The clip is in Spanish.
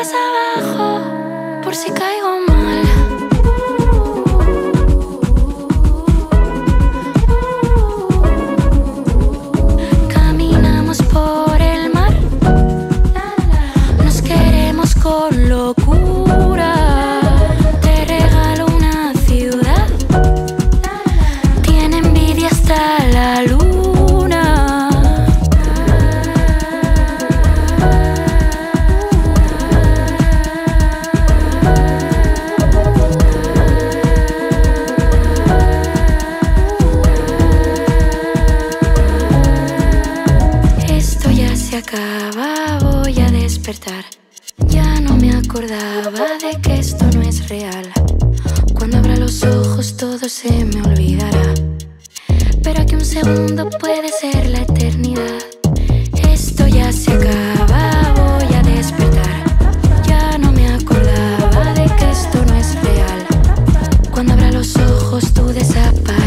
aguas abajo, por si caigo mal. Caminamos por el mar, nos queremos con locura. Te regalo una ciudad, tiene envidia hasta la luna. Esto ya se acaba, voy a despertar. Ya no me acordaba de que esto no es real. Cuando abra los ojos todo se me olvidará, pero aquí un segundo puede ser la eternidad. Esto ya se acaba, voy a despertar. Ya no me acordaba de que esto no es real. Cuando abra los ojos tú desaparecerás.